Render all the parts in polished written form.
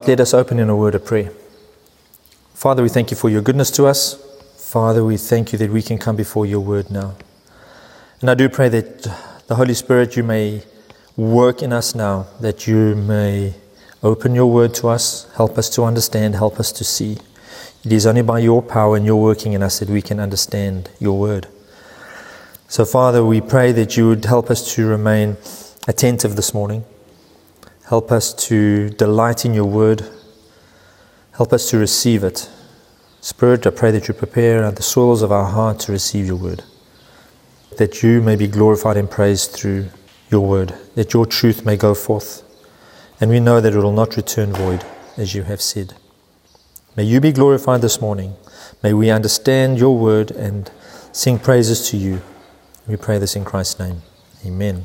Let us open in a word of prayer. Father, we thank you for your goodness to us. Father, we thank you that we can come before your word now. And I do pray that the Holy Spirit, you may work in us now, that you may open your word to us, help us to understand, help us to see. It is only by your power and your working in us that we can understand your word. So, Father, we pray that you would help us to remain attentive this morning. Help us to delight in your word. Help us to receive it. Spirit, I pray that you prepare the soils of our heart to receive your word. That you may be glorified and praised through your word. That your truth may go forth. And we know that it will not return void, as you have said. May you be glorified this morning. May we understand your word and sing praises to you. We pray this in Christ's name. Amen.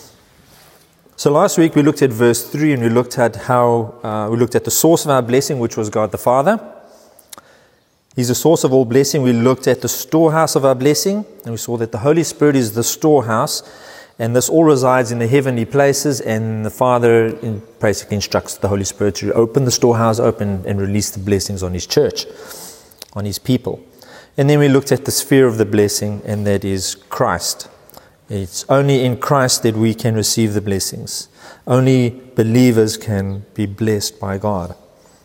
So last week we looked at verse 3 and we looked at the source of our blessing, which was God the Father. He's the source of all blessing. We looked at the storehouse of our blessing and we saw that the Holy Spirit is the storehouse, and this all resides in the heavenly places, and the Father basically instructs the Holy Spirit to open the storehouse open and release the blessings on his church, on his people. And then we looked at the sphere of the blessing, and that is Christ. It's only in Christ that we can receive the blessings. Only believers can be blessed by God.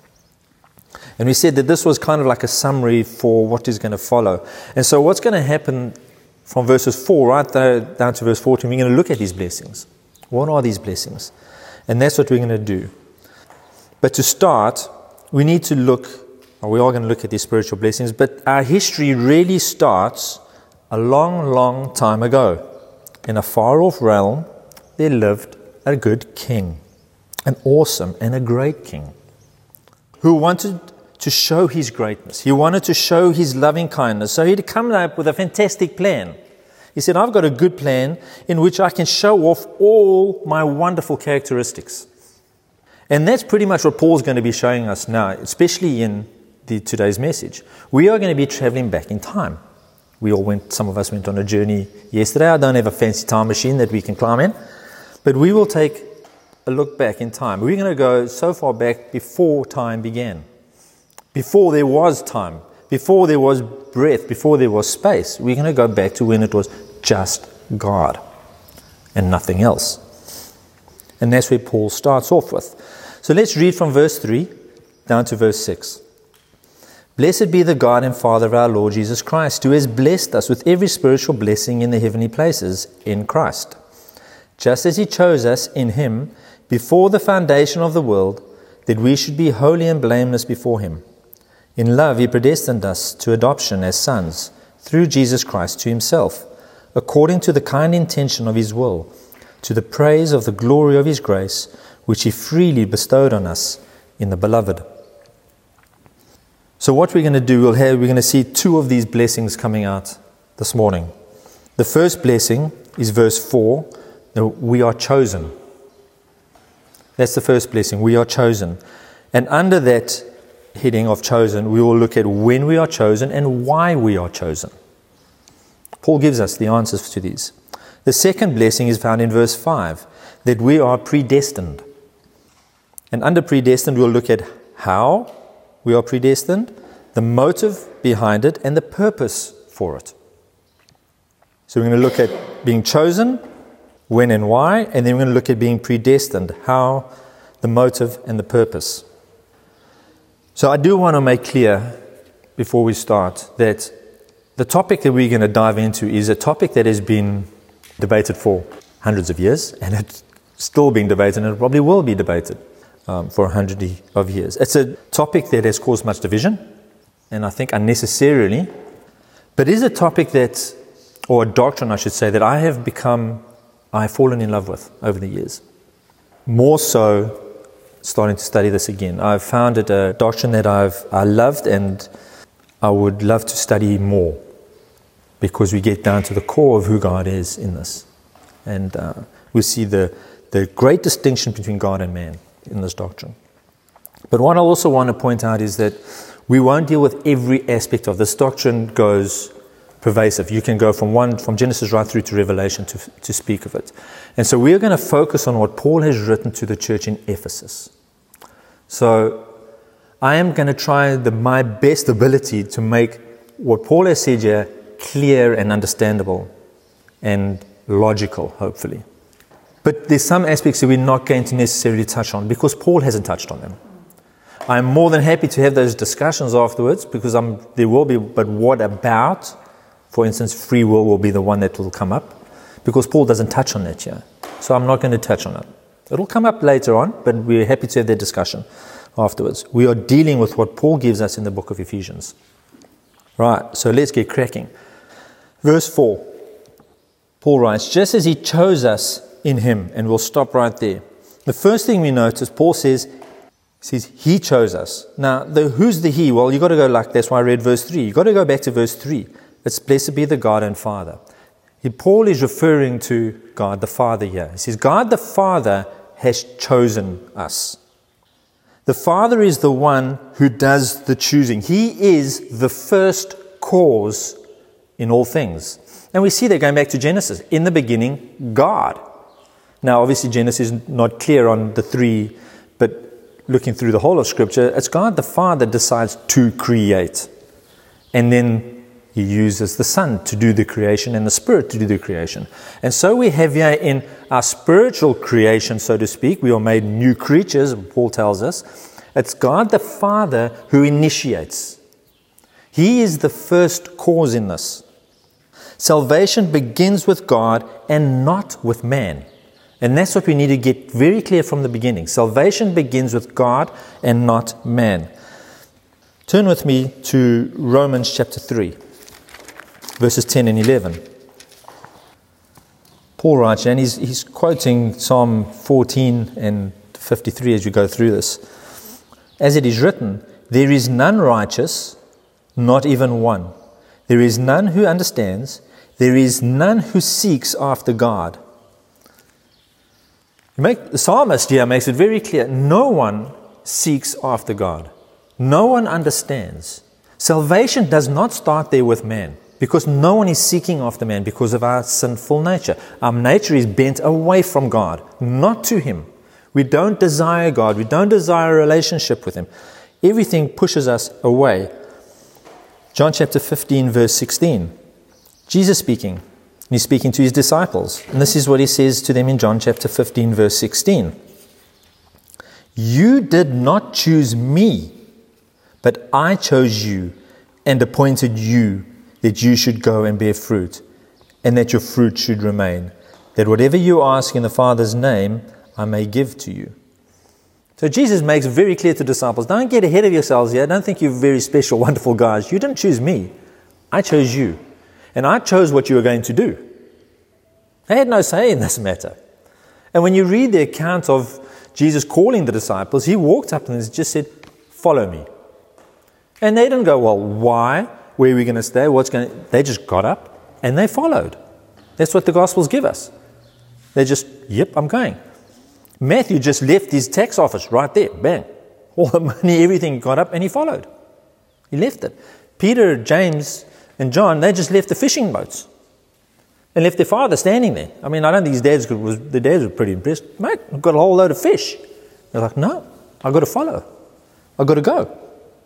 And we said that this was kind of like a summary for what is going to follow. And so what's going to happen from verses 4 right down to verse 14, we're going to look at these blessings. What are these blessings? And that's what we're going to do. But to start, we are going to look at these spiritual blessings, but our history really starts a long, long time ago. In a far-off realm, there lived a good king, an awesome and a great king, who wanted to show his greatness. He wanted to show his loving kindness. So he'd come up with a fantastic plan. He said, I've got a good plan in which I can show off all my wonderful characteristics. And that's pretty much what Paul's going to be showing us now, especially in today's message. We are going to be traveling back in time. Some of us went on a journey yesterday. I don't have a fancy time machine that we can climb in, but we will take a look back in time. We're going to go so far back before time began. Before there was time, before there was breath, before there was space. We're going to go back to when it was just God and nothing else. And that's where Paul starts off with. So let's read from verse 3 down to verse 6. Blessed be the God and Father of our Lord Jesus Christ, who has blessed us with every spiritual blessing in the heavenly places in Christ, just as he chose us in him before the foundation of the world, that we should be holy and blameless before him. In love he predestined us to adoption as sons, through Jesus Christ to himself, according to the kind intention of his will, to the praise of the glory of his grace, which he freely bestowed on us in the Beloved. So what we're going to do, we're going to see two of these blessings coming out this morning. The first blessing is verse 4, that we are chosen. That's the first blessing, we are chosen. And under that heading of chosen, we will look at when we are chosen and why we are chosen. Paul gives us the answers to these. The second blessing is found in verse 5, that we are predestined. And under predestined, we'll look at how we are predestined, the motive behind it, and the purpose for it. So we're going to look at being chosen, when and why, and then we're going to look at being predestined, how, the motive, and the purpose. So I do want to make clear, before we start, that the topic that we're going to dive into is a topic that has been debated for hundreds of years, and it's still being debated, and it probably will be debated for 100 of years. It's a topic that has caused much division, and I think unnecessarily, but it is a topic or a doctrine I should say, that I have fallen in love with over the years. More so starting to study this again. I've found it a doctrine that I loved, and I would love to study more, because we get down to the core of who God is in this. And we see the great distinction between God and man in this doctrine. But what I also want to point out is that we won't deal with every aspect of this doctrine. Goes pervasive. You can go from Genesis right through to Revelation to speak of it. And so we're going to focus on what Paul has written to the church in Ephesus. So I am going to try my best ability to make what Paul has said here clear and understandable and logical, hopefully. But there's some aspects that we're not going to necessarily touch on because Paul hasn't touched on them. I'm more than happy to have those discussions afterwards because there will be, but what about, for instance, free will be the one that will come up because Paul doesn't touch on that here. So I'm not going to touch on it. It'll come up later on, but we're happy to have that discussion afterwards. We are dealing with what Paul gives us in the book of Ephesians. Right, so let's get cracking. Verse 4, Paul writes, just as he chose us in him, and we'll stop right there. The first thing we notice, Paul says he chose us. Now, who's the he? Well, you've got to go that's why I read verse 3. You've got to go back to verse 3. It's blessed be the God and Father. Paul is referring to God the Father here. He says, God the Father has chosen us. The Father is the one who does the choosing. He is the first cause in all things. And we see that going back to Genesis. In the beginning, God. Now, obviously, Genesis is not clear on the three, but looking through the whole of Scripture, it's God the Father decides to create. And then He uses the Son to do the creation and the Spirit to do the creation. And so we have here in our spiritual creation, so to speak, we are made new creatures, Paul tells us. It's God the Father who initiates. He is the first cause in this. Salvation begins with God and not with man. And that's what we need to get very clear from the beginning. Salvation begins with God and not man. Turn with me to Romans chapter 3, verses 10 and 11. Paul writes, and he's quoting Psalm 14 and 53 as you go through this. As it is written, there is none righteous, not even one. There is none who understands. There is none who seeks after God. The psalmist here makes it very clear. No one seeks after God. No one understands. Salvation does not start there with man, because no one is seeking after man because of our sinful nature. Our nature is bent away from God, not to Him. We don't desire God. We don't desire a relationship with Him. Everything pushes us away. John chapter 15, verse 16. Jesus speaking. He's speaking to His disciples. And this is what He says to them in John chapter 15, verse 16. You did not choose me, but I chose you and appointed you that you should go and bear fruit, and that your fruit should remain, that whatever you ask in the Father's name, I may give to you. So Jesus makes it very clear to disciples, don't get ahead of yourselves here. Don't think you're very special, wonderful guys. You didn't choose me. I chose you. And I chose what you were going to do. They had no say in this matter. And when you read the account of Jesus calling the disciples, He walked up and just said, follow me. And they didn't go, well, why? Where are we going to stay? They just got up and they followed. That's what the Gospels give us. They just, yep, I'm going. Matthew just left his tax office right there, bang. All the money, everything, he got up and he followed. He left it. Peter, James, and John, they just left the fishing boats and left their father standing there. I mean, I don't think the dads were pretty impressed. Mate, I've got a whole load of fish. They're like, no, I've got to follow. I've got to go.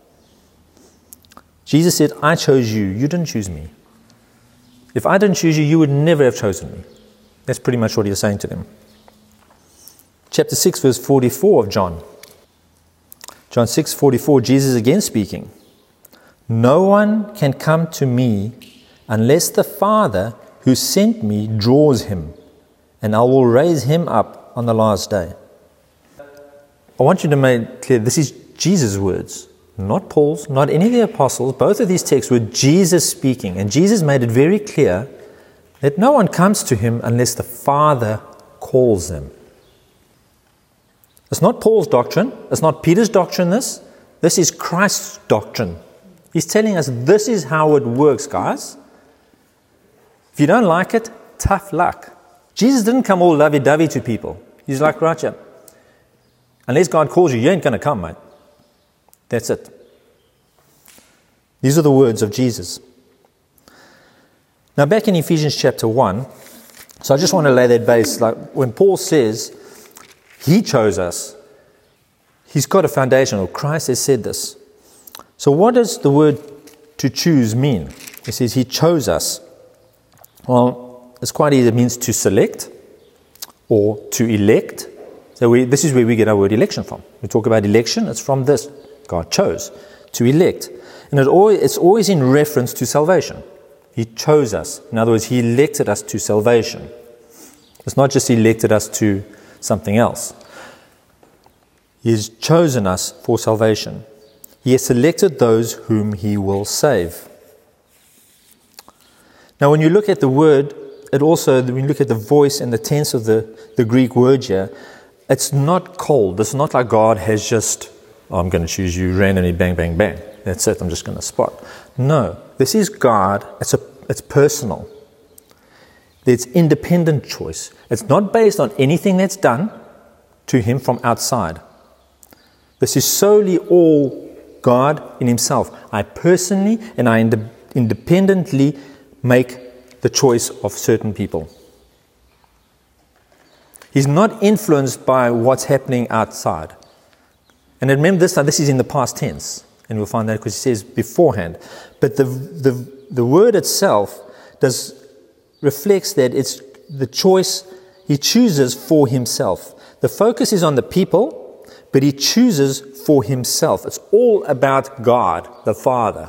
Jesus said, I chose you. You didn't choose me. If I didn't choose you, you would never have chosen me. That's pretty much what He was saying to them. Chapter 6, verse 44 of John. John 6:44, Jesus again speaking. No one can come to me unless the Father who sent me draws him, and I will raise him up on the last day. I want you to make clear, this is Jesus' words, not Paul's, not any of the apostles. Both of these texts were Jesus speaking, and Jesus made it very clear that no one comes to Him unless the Father calls them. It's not Paul's doctrine. It's not Peter's doctrine, this. This is Christ's doctrine. He's telling us this is how it works, guys. If you don't like it, tough luck. Jesus didn't come all lovey-dovey to people. He's like, right, yeah. Unless God calls you, you ain't going to come, mate. That's it. These are the words of Jesus. Now, back in Ephesians chapter 1, so I just want to lay that base. Like when Paul says, He chose us, He's got a foundation, or Christ has said this. So what does the word to choose mean? He says he chose us. Well, it's quite easy. It means to select or to elect. So this is where we get our word election from. We talk about election, it's from this. God chose to elect. And it's always in reference to salvation. He chose us. In other words, he elected us to salvation. It's not just elected us to something else. He has chosen us for salvation. He has selected those whom he will save. Now, when you look at the word, when you look at the voice and the tense of the Greek word here, it's not cold. It's not like God has just, I'm going to choose you randomly, bang, bang, bang. That's it, I'm just going to spot. No, this is God. It's personal. It's independent choice. It's not based on anything that's done to him from outside. This is solely all God in himself. I personally and I independently make the choice of certain people. He's not influenced by what's happening outside. And remember this is in the past tense. And we'll find that because he says beforehand. But the word itself reflects that it's the choice he chooses for himself. The focus is on the people, but he chooses for himself. It's all about God, the Father.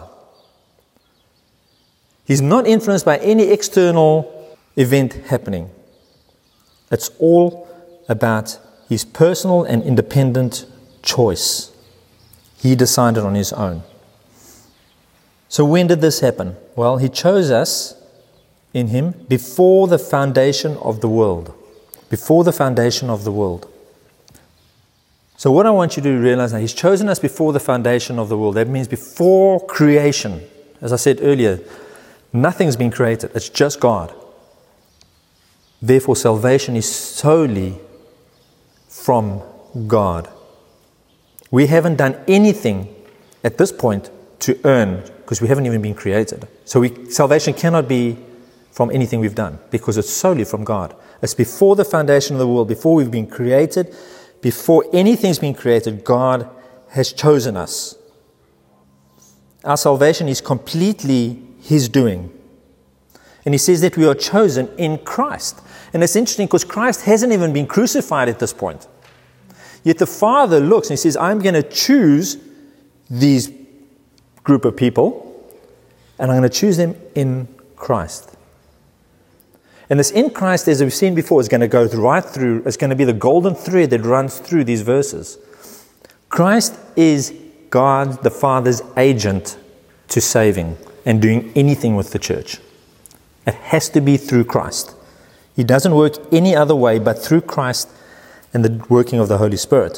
He's not influenced by any external event happening. It's all about his personal and independent choice. He decided on his own. So when did this happen? Well, he chose us in him before the foundation of the world. Before the foundation of the world. So what I want you to realize now, he's chosen us before the foundation of the world. That means before creation. As I said earlier, nothing's been created. It's just God. Therefore, salvation is solely from God. We haven't done anything at this point to earn, because we haven't even been created. So salvation cannot be from anything we've done, because it's solely from God. It's before the foundation of the world, before we've been created, before anything's been created, God has chosen us. Our salvation is completely his doing. And he says that we are chosen in Christ. And it's interesting because Christ hasn't even been crucified at this point. Yet the Father looks and he says, I'm going to choose these group of people, and I'm going to choose them in Christ. And this in Christ, as we've seen before, is going to go right through, it's going to be the golden thread that runs through these verses. Christ is God the Father's agent to saving and doing anything with the church. It has to be through Christ. He doesn't work any other way but through Christ and the working of the Holy Spirit.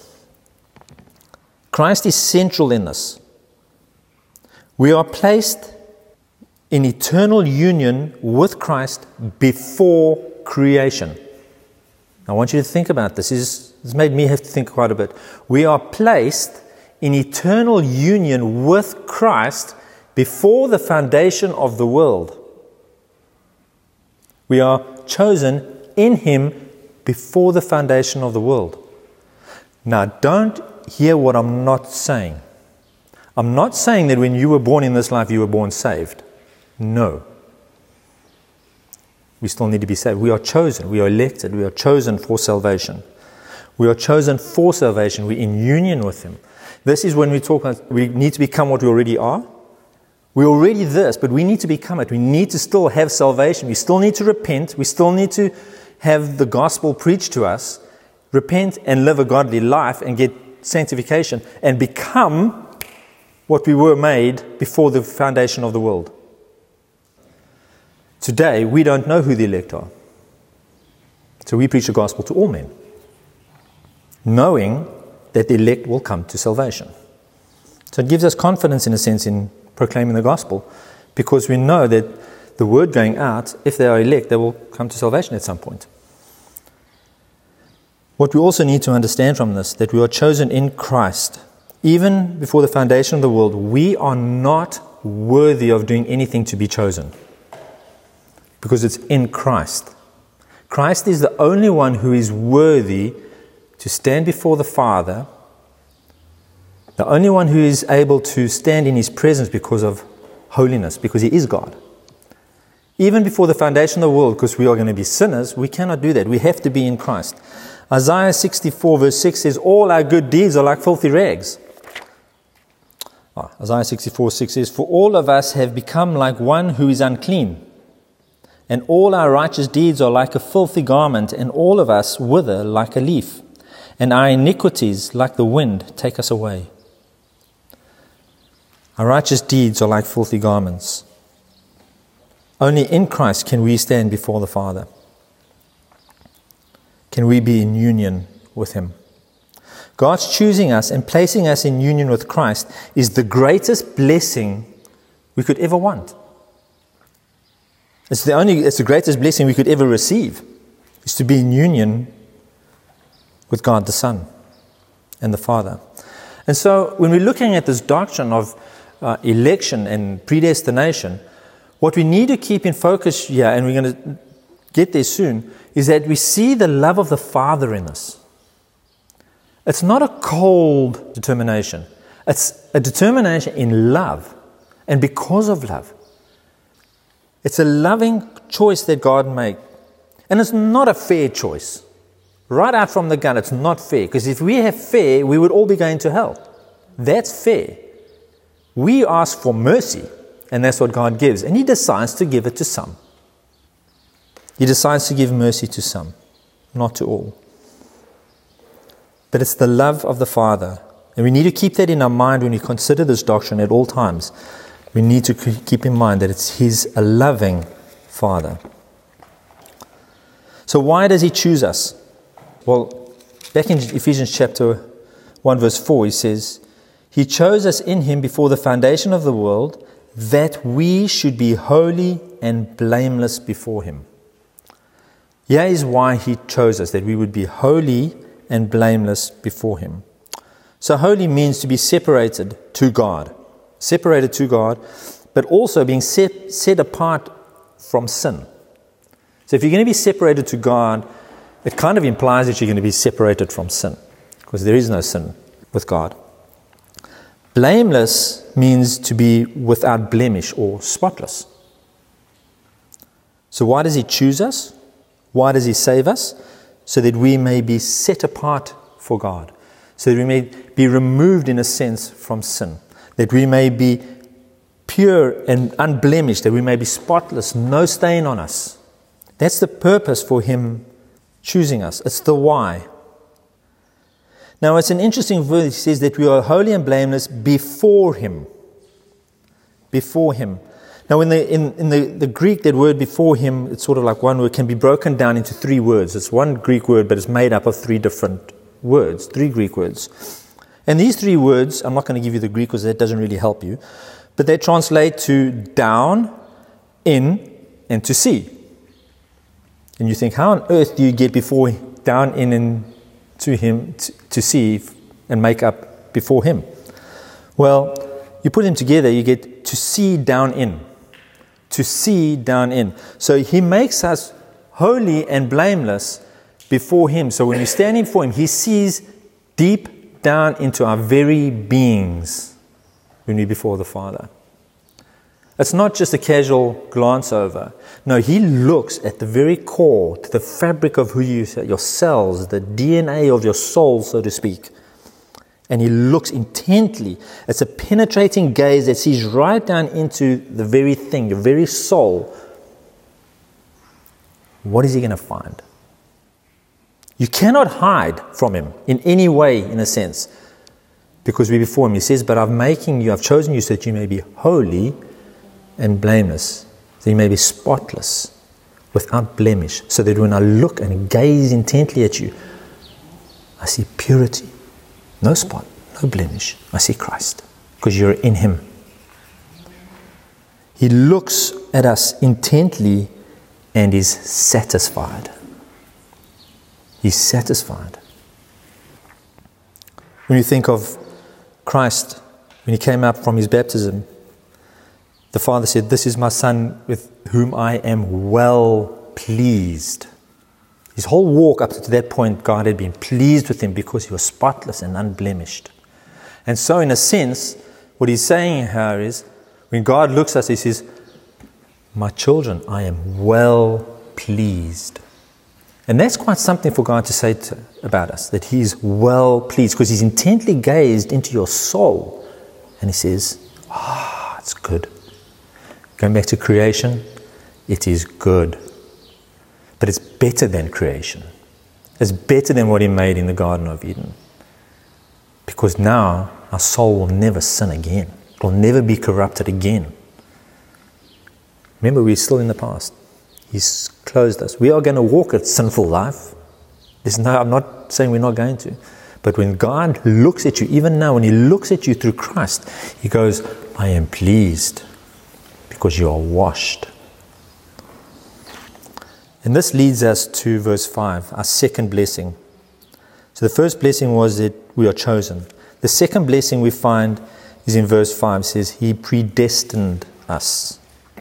Christ is central in this. We are placed in eternal union with Christ before creation. I want you to think about this. This made me have to think quite a bit. We are placed in eternal union with Christ before the foundation of the world. We are chosen in him before the foundation of the world. Now, don't hear what I'm not saying. I'm not saying that when you were born in this life, you were born saved. No. We still need to be saved. We are chosen. We are elected. We are chosen for salvation. We are chosen for salvation. We're in union with him. This is when we talk about we need to become what we already are. We're already this, but we need to become it. We need to still have salvation. We still need to repent. We still need to have the gospel preached to us. Repent and live a godly life and get sanctification and become what we were made before the foundation of the world. Today, we don't know who the elect are. So we preach the gospel to all men, knowing that the elect will come to salvation. So it gives us confidence, in a sense, in proclaiming the gospel, because we know that the word going out, if they are elect, they will come to salvation at some point. What we also need to understand from this, that we are chosen in Christ. Even before the foundation of the world, we are not worthy of doing anything to be chosen, because it's in Christ. Christ is the only one who is worthy to stand before the Father The only one who is able to stand in His presence because of holiness, because He is God. Even before the foundation of the world, because we are going to be sinners, we cannot do that. We have to be in Christ. Isaiah 64 verse 6 says, all our good deeds are like filthy rags. Isaiah 64 6 says, for all of us have become like one who is unclean, and all our righteous deeds are like a filthy garment, and all of us wither like a leaf, and our iniquities like the wind take us away. Our righteous deeds are like filthy garments. Only in Christ can we stand before the Father. Can we be in union with Him? God's choosing us and placing us in union with Christ is the greatest blessing we could ever want. It's the greatest blessing we could ever receive, is to be in union with God the Son and the Father. And so when we're looking at this doctrine of election and predestination, what we need to keep in focus here, and we're going to get there soon, is that we see the love of the Father in us. It's not a cold determination. It's a determination in love, and because of love. It's a loving choice that God made. And it's not a fair choice. Right out from the gun, it's not fair. Because if we have fair, we would all be going to hell. That's fair. We ask for mercy, and that's what God gives. And He decides to give it to some. He decides to give mercy to some, not to all. But it's the love of the Father. And we need to keep that in our mind when we consider this doctrine at all times. We need to keep in mind that it's a loving Father. So why does He choose us? Well, back in Ephesians chapter 1 verse 4, He says, He chose us in Him before the foundation of the world, that we should be holy and blameless before Him. Here is why He chose us, that we would be holy and blameless before Him. So holy means to be separated to God. Separated to God, but also being set apart from sin. So if you're going to be separated to God, it kind of implies that you're going to be separated from sin, because there is no sin with God. Blameless means to be without blemish or spotless. So why does He choose us? Why does He save us? So that we may be set apart for God. So that we may be removed, in a sense, from sin. That we may be pure and unblemished. That we may be spotless, no stain on us. That's the purpose for Him choosing us. It's the why. Now, it's an interesting verse. It says that we are holy and blameless before Him. Before Him. Now, in the Greek, that word before Him, it's sort of like one word, can be broken down into three words. It's one Greek word, but it's made up of three different words, three Greek words. And these three words, I'm not going to give you the Greek because that doesn't really help you, but they translate to down, in, and to see. And you think, how on earth do you get before down, in, and to Him, to see and make up before Him? Well, you put them together, you get to see down in. To see down in. So He makes us holy and blameless before Him. So when we stand before Him, He sees deep down into our very beings when we're before the Father. It's not just a casual glance over. No, He looks at the very core, to the fabric of who you are, your cells, the DNA of your soul, so to speak. And He looks intently. It's a penetrating gaze that sees right down into the very thing, your very soul. What is He going to find? You cannot hide from Him in any way, in a sense, because we're before Him. He says, but I've chosen you so that you may be holy and blameless, so you may be spotless, without blemish, so that when I look and gaze intently at you, I see purity, no spot, no blemish. I see Christ, because you're in Him. He looks at us intently and is satisfied. He's satisfied. When you think of Christ, when He came up from His baptism, the Father said, this is my Son with whom I am well pleased. His whole walk up to that point, God had been pleased with Him because He was spotless and unblemished. And so in a sense, what he's saying here is, when God looks at us, he says, my children, I am well pleased. And that's quite something for God to say about us, that he's well pleased, because he's intently gazed into your soul. And he says, it's good. Going back to creation, it is good. But it's better than creation. It's better than what he made in the Garden of Eden. Because now our soul will never sin again. It will never be corrupted again. Remember, we're still in the past. He's closed us. We are going to walk a sinful life. I'm not saying we're not going to. But when God looks at you, even now, when he looks at you through Christ, he goes, I am pleased because you are washed. And this leads us to verse 5, our second blessing. So the first blessing was that we are chosen. The second blessing we find is in verse 5. It says, he predestined us.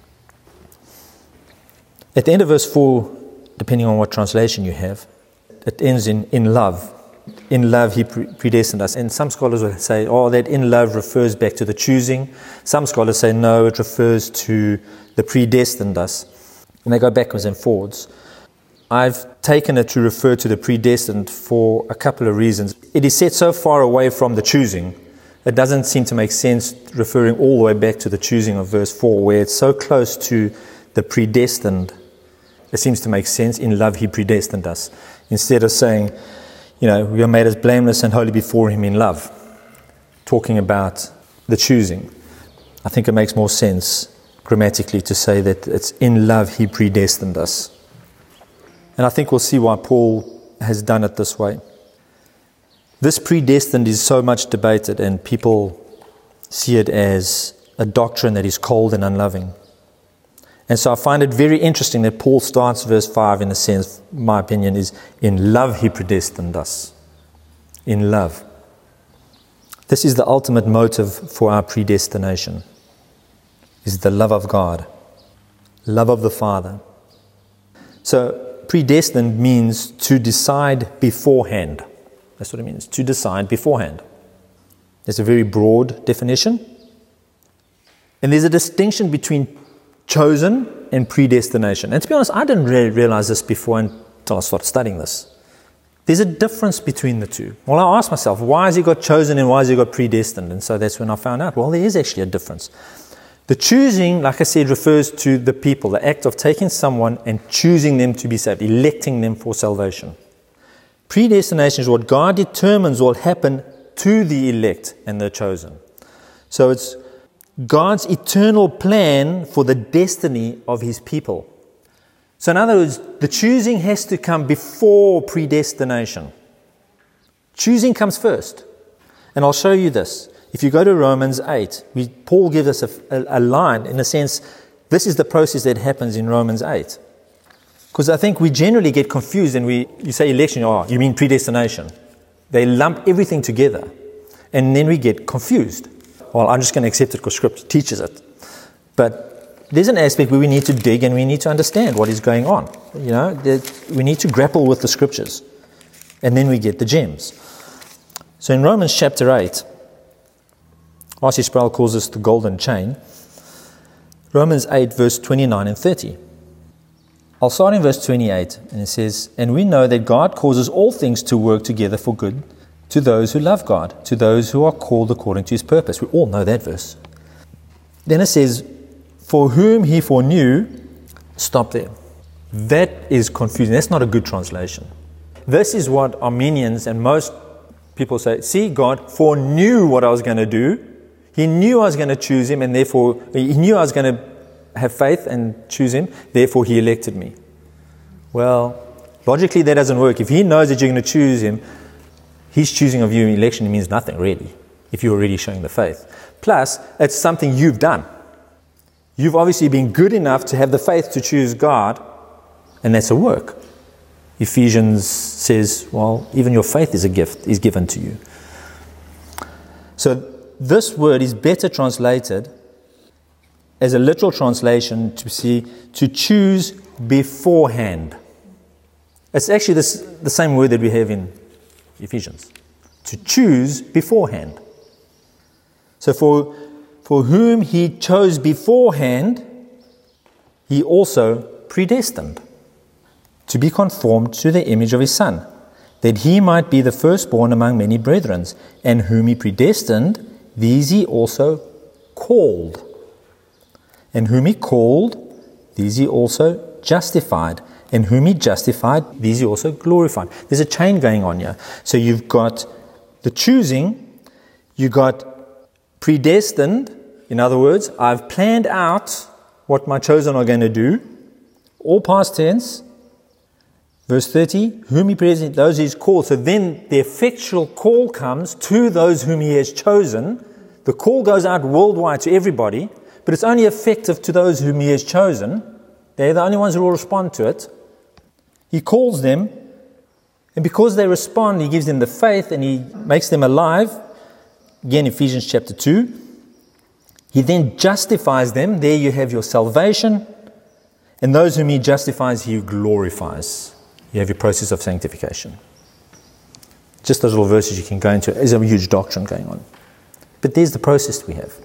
At the end of verse 4, depending on what translation you have, it ends in love. In love, he predestined us. And some scholars will say, that in love refers back to the choosing. Some scholars say, no, it refers to the predestined us. And they go backwards and forwards. I've taken it to refer to the predestined for a couple of reasons. It is set so far away from the choosing, it doesn't seem to make sense referring all the way back to the choosing of verse 4, where it's so close to the predestined. It seems to make sense. In love, he predestined us. Instead of saying, we are made as blameless and holy before him in love, talking about the choosing. I think it makes more sense grammatically to say that it's in love he predestined us. And I think we'll see why Paul has done it this way. This predestined is so much debated, and people see it as a doctrine that is cold and unloving. And so I find it very interesting that Paul starts verse 5 in a sense, my opinion, is in love he predestined us. In love. This is the ultimate motive for our predestination, is the love of God, love of the Father. So predestined means to decide beforehand. That's what it means, to decide beforehand. There's a very broad definition. And there's a distinction between chosen and predestination. And to be honest, I didn't really realize this before until I started studying this. There's a difference between the two. Well, I asked myself, why has he got chosen and why has he got predestined? And so that's when I found out, well, there is actually a difference. The choosing, like I said, refers to the people, the act of taking someone and choosing them to be saved, electing them for salvation. Predestination is what God determines will happen to the elect and the chosen. So it's God's eternal plan for the destiny of his people. So in other words, the choosing has to come before predestination. Choosing comes first. And I'll show you this. If you go to Romans 8, Paul gives us a line, in a sense, this is the process that happens in Romans 8. Because I think we generally get confused and you say election, you mean predestination. They lump everything together. And then we get confused. Well, I'm just going to accept it because Scripture teaches it. But there's an aspect where we need to dig and we need to understand what is going on. We need to grapple with the Scriptures. And then we get the gems. So in Romans chapter 8, R.C. Sproul calls this the golden chain. Romans 8, verse 29 and 30. I'll start in verse 28, and it says, and we know that God causes all things to work together for good to those who love God, to those who are called according to his purpose. We all know that verse. Then it says, for whom he foreknew, stop there. That is confusing. That's not a good translation. This is what Armenians and most people say, see, God foreknew what I was going to do. He knew I was going to choose him, and therefore, he knew I was going to have faith and choose him, therefore he elected me. Well, logically that doesn't work. If he knows that you're going to choose him, his choosing of you in election means nothing really, if you're already showing the faith. Plus, it's something you've done. You've obviously been good enough to have the faith to choose God, and that's a work. Ephesians says, well, even your faith is a gift, is given to you. So this word is better translated as a literal translation to choose beforehand. It's actually the same word that we have in Ephesians. To choose beforehand. So for whom he chose beforehand, he also predestined to be conformed to the image of his Son, that he might be the firstborn among many brethren. And whom he predestined, these he also called. And whom he called, these he also justified. And whom he justified, these he also glorified. There's a chain going on here. So you've got the choosing, you got predestined. In other words, I've planned out what my chosen are going to do. All past tense. Verse 30, whom he predestined, those he's called. So then the effectual call comes to those whom he has chosen. The call goes out worldwide to everybody, but it's only effective to those whom he has chosen. They're the only ones who will respond to it. He calls them, and because they respond, he gives them the faith and he makes them alive. Again, Ephesians chapter 2. He then justifies them. There you have your salvation. And those whom he justifies, he glorifies. You have your process of sanctification. Just those little verses you can go into. There's a huge doctrine going on. But there's the process we have.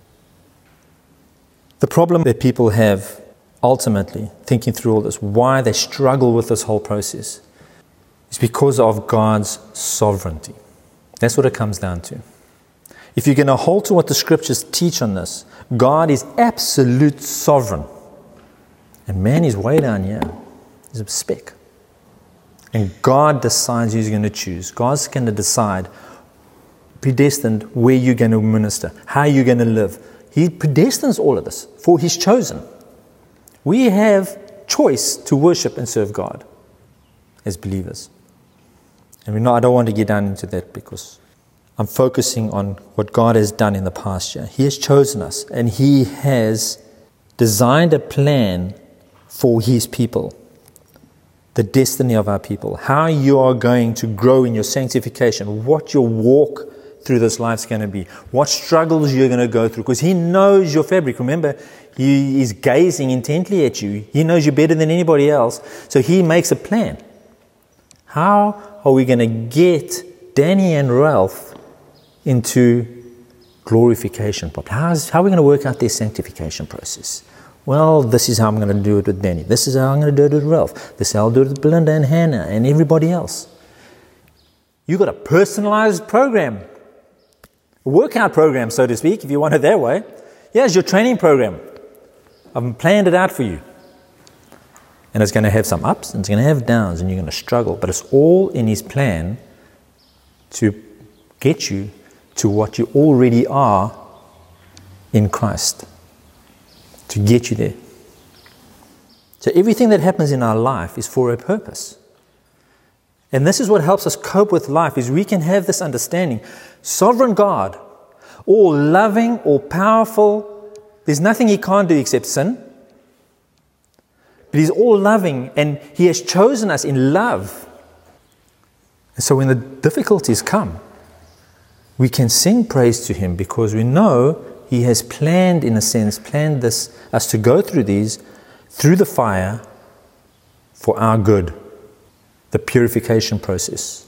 The problem that people have ultimately, thinking through all this, why they struggle with this whole process, is because of God's sovereignty. That's what it comes down to. If you're going to hold to what the scriptures teach on this, God is absolute sovereign. And man is way down here. He's a speck. And God decides who's going to choose. God's going to decide, predestined, where you're going to minister, how you're going to live. He predestines all of this for his chosen. We have choice to worship and serve God as believers. And I don't want to get down into that because I'm focusing on what God has done in the past year. He has chosen us and he has designed a plan for his people, the destiny of our people, how you are going to grow in your sanctification, what your walk through this life is going to be, what struggles you're going to go through, because he knows your fabric. Remember, he is gazing intently at you. He knows you better than anybody else, so he makes a plan. How are we going to get Danny and Ralph into glorification? How are we going to work out their sanctification process? Well, this is how I'm going to do it with Danny. This is how I'm going to do it with Ralph. This is how I'll do it with Belinda and Hannah and everybody else. You've got a personalized program, a workout program, so to speak, if you want it that way. Here's your training program. I've planned it out for you. And it's going to have some ups and it's going to have downs and you're going to struggle. But it's all in his plan to get you to what you already are in Christ. To get you there. So everything that happens in our life is for a purpose. And this is what helps us cope with life, is we can have this understanding. Sovereign God, all loving, all powerful, there's nothing he can't do except sin. But he's all loving and he has chosen us in love. And so when the difficulties come, we can sing praise to him because we know he has planned, in a sense, us to go through these, through the fire, for our good. The purification process.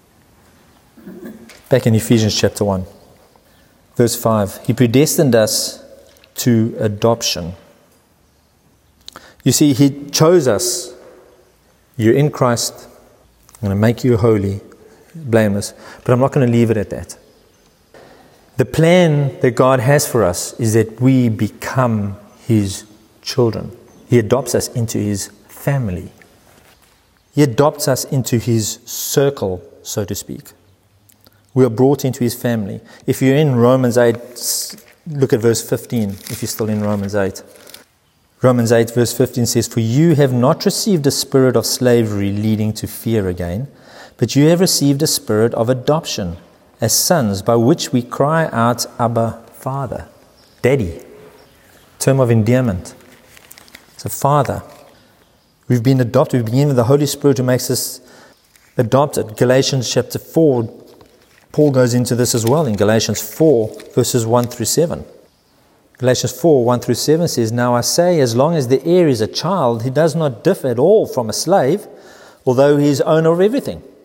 Back in Ephesians chapter 1, verse 5, he predestined us to adoption. You see, he chose us. You're in Christ. I'm going to make you holy, blameless, but I'm not going to leave it at that. The plan that God has for us is that we become his children. He adopts us into his family. He adopts us into his circle, so to speak. We are brought into his family. If you're in Romans 8, look at verse 15, if you're still in Romans 8. Romans 8 verse 15 says, "For you have not received a spirit of slavery leading to fear again, but you have received a spirit of adoption as sons, by which we cry out, Abba, Father." Daddy. Term of endearment. It's a father. We've been adopted. We've been given the Holy Spirit who makes us adopted. Galatians chapter 4, Paul goes into this as well in Galatians 4, verses 1 through 7. Galatians 4, 1 through 7 says, "Now I say, as long as the heir is a child, he does not differ at all from a slave, although he is owner of everything.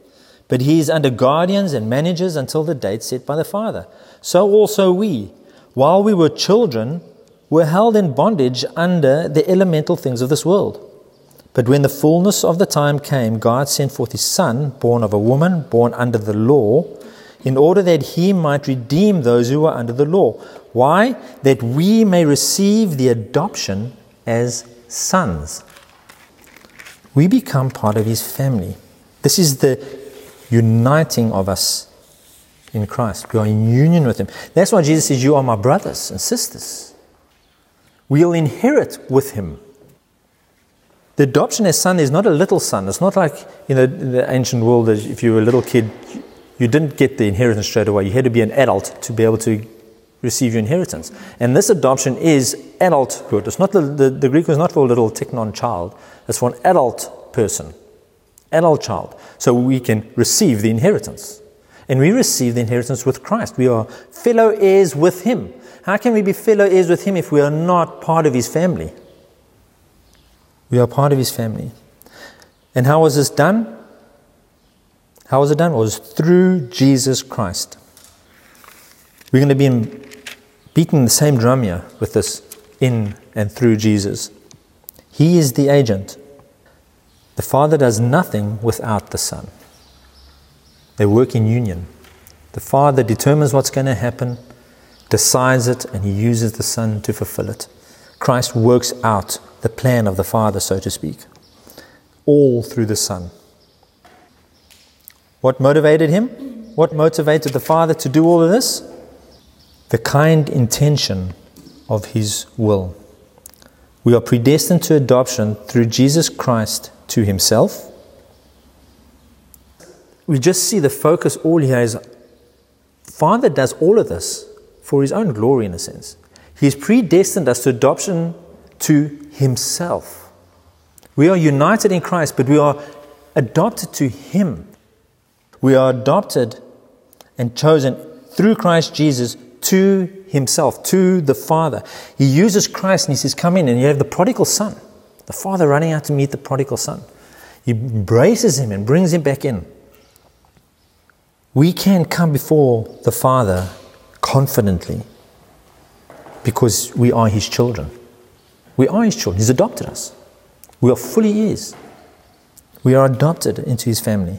but he is under guardians and managers until the date set by the Father. So also we, while we were children, were held in bondage under the elemental things of this world. But when the fullness of the time came, God sent forth his Son, born of a woman, born under the law, in order that he might redeem those who were under the law. Why? That we may receive the adoption as sons. We become part of his family. This is the uniting of us in Christ. We are in union with him. That's why Jesus says, you are my brothers and sisters. We'll inherit with him. The adoption as son is not a little son. It's not like in the ancient world, if you were a little kid, you didn't get the inheritance straight away. You had to be an adult to be able to receive your inheritance. And this adoption is adulthood. It's not the Greek was not for a little teknon child. It's for an adult person, adult child. So we can receive the inheritance. And we receive the inheritance with Christ. We are fellow heirs with him. How can we be fellow heirs with him if we are not part of his family? We are part of his family. And how was this done? How was it done? It was through Jesus Christ. We're going to be beating the same drum here with this in and through Jesus. He is the agent. The Father does nothing without the Son. They work in union. The Father determines what's going to happen, decides it, and he uses the Son to fulfill it. Christ works out the plan of the Father, so to speak, all through the Son. What motivated him? What motivated the Father to do all of this? The kind intention of his will. We are predestined to adoption through Jesus Christ to himself. We just see the focus all here is Father does all of this for his own glory in a sense. He's predestined us to adoption to himself. We are united in Christ, but we are adopted to him. We are adopted and chosen through Christ Jesus to himself, to the Father. He uses Christ and he says, come in, and you have the prodigal son, the Father running out to meet the prodigal son. He embraces him and brings him back in. We can come before the Father confidently because we are his children. We are his children. He's adopted us. We are fully his. We are adopted into his family.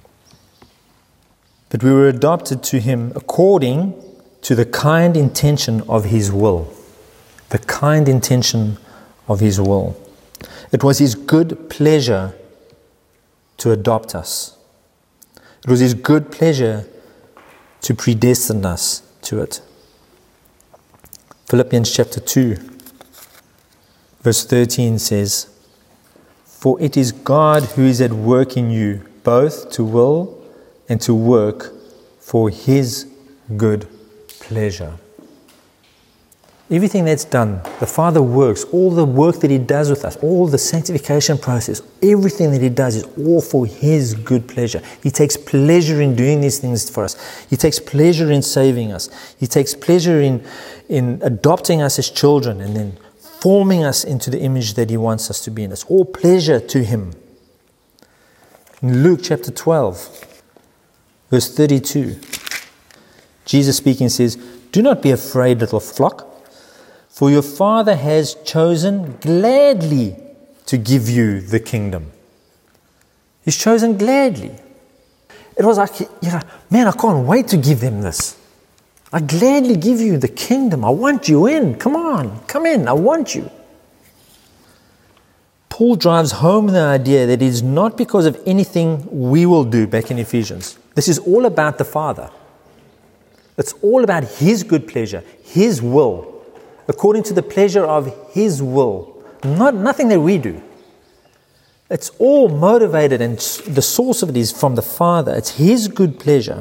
But we were adopted to him according to the kind intention of his will. The kind intention of his will. It was his good pleasure to adopt us. It was his good pleasure to predestine us to it. Philippians chapter 2, verse 13 says, for it is God who is at work in you, both to will and to work for his good pleasure. Everything that's done, the Father works, all the work that he does with us, all the sanctification process, everything that he does is all for his good pleasure. He takes pleasure in doing these things for us. He takes pleasure in saving us. He takes pleasure in adopting us as children and then forming us into the image that he wants us to be in. It's all pleasure to him. In Luke chapter 12, verse 32, Jesus speaking says, do not be afraid, little flock, for your Father has chosen gladly to give you the kingdom. He's chosen gladly. It was like, man, I can't wait to give them this. I gladly give you the kingdom. I want you in. Come on, come in. I want you. Paul drives home the idea that it is not because of anything we will do back in Ephesians. This is all about the Father. It's all about his good pleasure, his will, according to the pleasure of his will, nothing that we do. It's all motivated, and the source of it is from the Father. It's his good pleasure.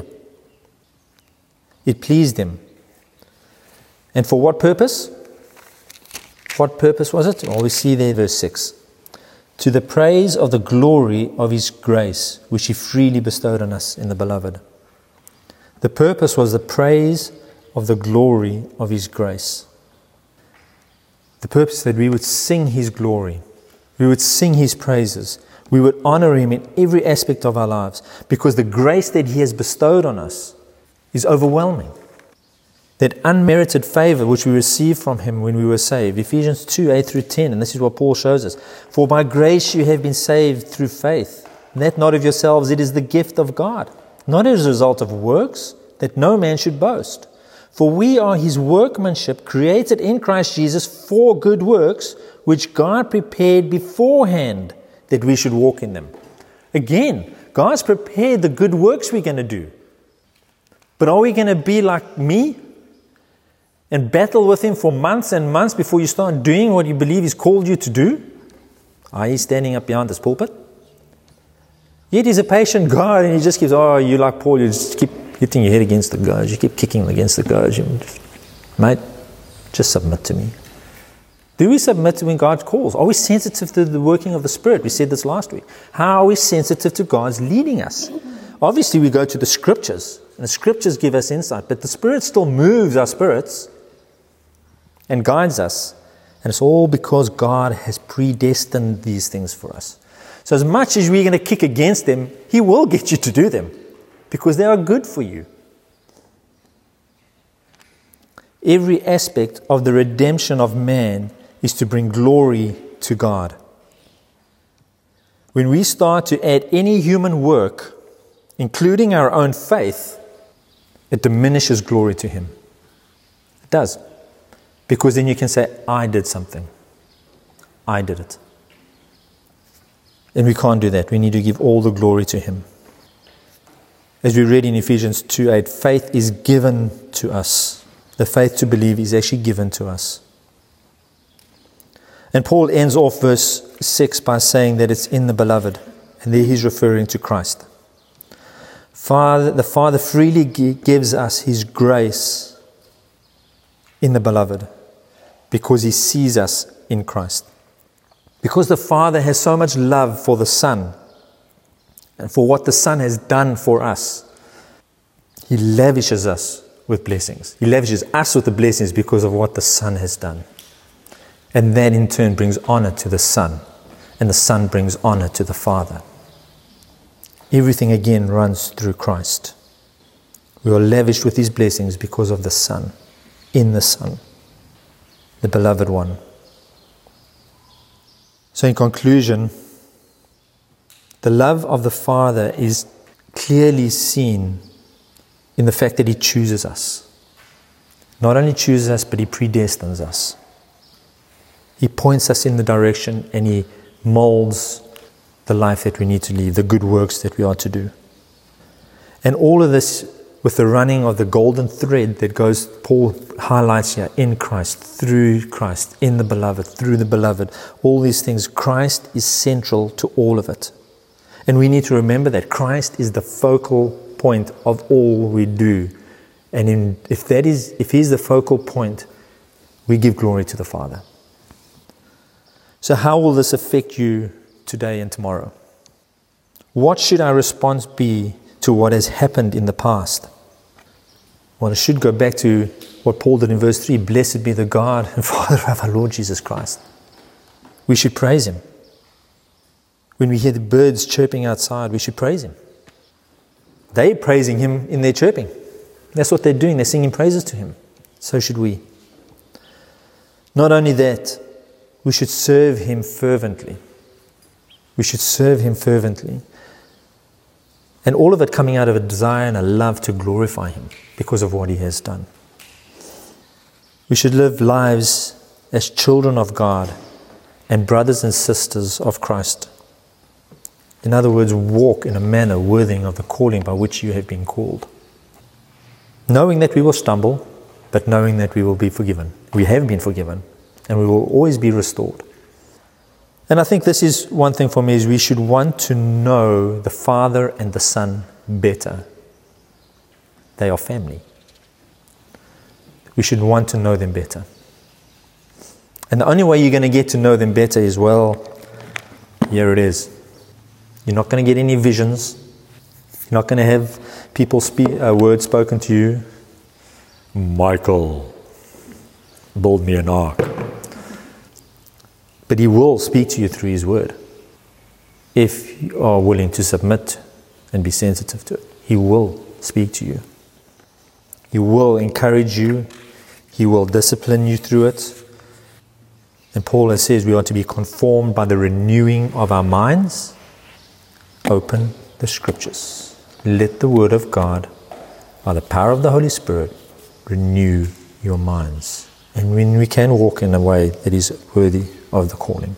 It pleased him. And for what purpose? What purpose was it? Well, we see there verse 6. To the praise of the glory of his grace, which he freely bestowed on us in the beloved. The purpose was the praise of the glory of his grace. The purpose that we would sing his glory. We would sing his praises. we would honor Him in every aspect of our lives, because the grace that He has bestowed on us is overwhelming. That unmerited favor which we received from Him when we were saved. Ephesians 2, 8 through 10, and this is what Paul shows us. For by grace you have been saved through faith, and that not of yourselves, it is the gift of God, not as a result of works, that no man should boast. For we are His workmanship, created in Christ Jesus for good works, which God prepared beforehand that we should walk in them. Again, God's prepared the good works we're going to do. But are we going to be like me and battle with Him for months and months before you start doing what you believe He's called you to do? Are you standing up behind this pulpit? Yet He's a patient God, and He just keeps, you like Paul, you just keep hitting your head against the goads, you keep kicking against the goads. Mate, just submit to me. Do we submit when God calls? Are we sensitive to the working of the Spirit? We said this last week. How are we sensitive to God's leading us? Obviously, we go to the Scriptures, and the Scriptures give us insight, but the Spirit still moves our spirits and guides us. And it's all because God has predestined these things for us. So as much as we're going to kick against them, He will get you to do them, because they are good for you. Every aspect of the redemption of man is to bring glory to God. When we start to add any human work, including our own faith, it diminishes glory to Him. It does. Because then you can say, I did something. I did it. And we can't do that. We need to give all the glory to Him. As we read in Ephesians 2:8, faith is given to us. The faith to believe is actually given to us. And Paul ends off verse 6 by saying that it's in the beloved. And there he's referring to Christ. The Father freely gives us His grace in the beloved, because He sees us in Christ. Because the Father has so much love for the Son and for what the Son has done for us, He lavishes us with blessings. He lavishes us with the blessings because of what the Son has done. And that in turn brings honor to the Son, and the Son brings honor to the Father. Everything again runs through Christ. We are lavished with His blessings because of the Son, in the Son, the beloved one. So in conclusion, the love of the Father is clearly seen in the fact that He chooses us. Not only chooses us, but He predestines us. He points us in the direction, and He molds the life that we need to live, the good works that we are to do. And all of this with the running of the golden thread that goes, Paul highlights here, in Christ, through Christ, in the beloved, through the beloved. All these things, Christ is central to all of it. And we need to remember that Christ is the focal point of all we do. And if He's the focal point, we give glory to the Father. So how will this affect you today and tomorrow? What should our response be to what has happened in the past? Well, it should go back to what Paul did in verse 3. Blessed be the God and Father of our Lord Jesus Christ. We should praise Him. When we hear the birds chirping outside, we should praise Him. They're praising Him in their chirping. That's what they're doing. They're singing praises to Him. So should we. Not only that, we should serve Him fervently. We should serve Him fervently. And all of it coming out of a desire and a love to glorify Him because of what He has done. We should live lives as children of God and brothers and sisters of Christ. In other words, walk in a manner worthy of the calling by which you have been called. Knowing that we will stumble, but knowing that we will be forgiven. We have been forgiven, and we will always be restored. And I think this is one thing for me, is we should want to know the Father and the Son better. They are family. We should want to know them better. And the only way you're going to get to know them better is, well, here it is. You're not going to get any visions. You're not going to have people words spoken to you. Michael, build me an ark. But He will speak to you through His word. if you are willing to submit and be sensitive to it. He will speak to you. He will encourage you. He will discipline you through it. And Paul says we are to be conformed by the renewing of our minds. Open the Scriptures. Let the Word of God, by the power of the Holy Spirit, renew your minds. And when we can walk in a way that is worthy of the calling.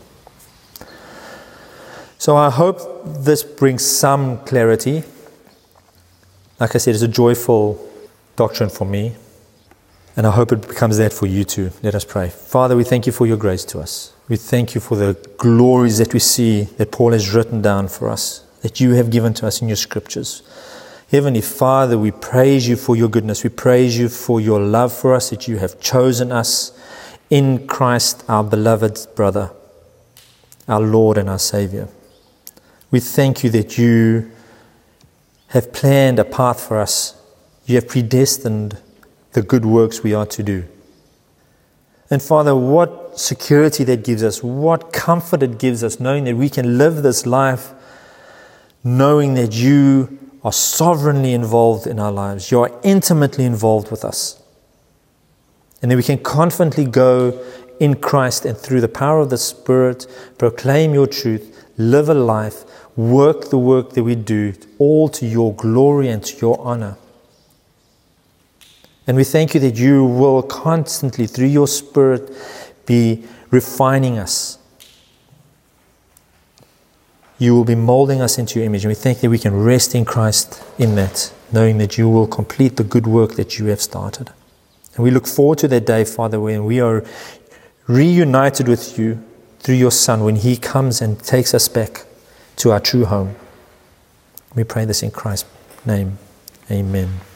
So I hope this brings some clarity. Like I said, it's a joyful doctrine for me. And I hope it becomes that for you too. Let us pray. Father, we thank you for your grace to us. We thank you for the glories that we see that Paul has written down for us, that you have given to us in your Scriptures. Heavenly Father, we praise you for your goodness. We praise you for your love for us, that you have chosen us in Christ, our beloved brother, our Lord and our Savior. We thank you that you have planned a path for us. You have predestined the good works we are to do. And Father, what security that gives us, what comfort it gives us, knowing that we can live this life, knowing that you are sovereignly involved in our lives. You are intimately involved with us. And that we can confidently go in Christ and through the power of the Spirit, proclaim your truth, live a life, work the work that we do, all to your glory and to your honor. And we thank you that you will constantly, through your Spirit, be refining us. You will be molding us into your image. And we thank that we can rest in Christ in that, knowing that you will complete the good work that you have started. And we look forward to that day, Father, when we are reunited with you through your Son, when he comes and takes us back to our true home. We pray this in Christ's name. Amen.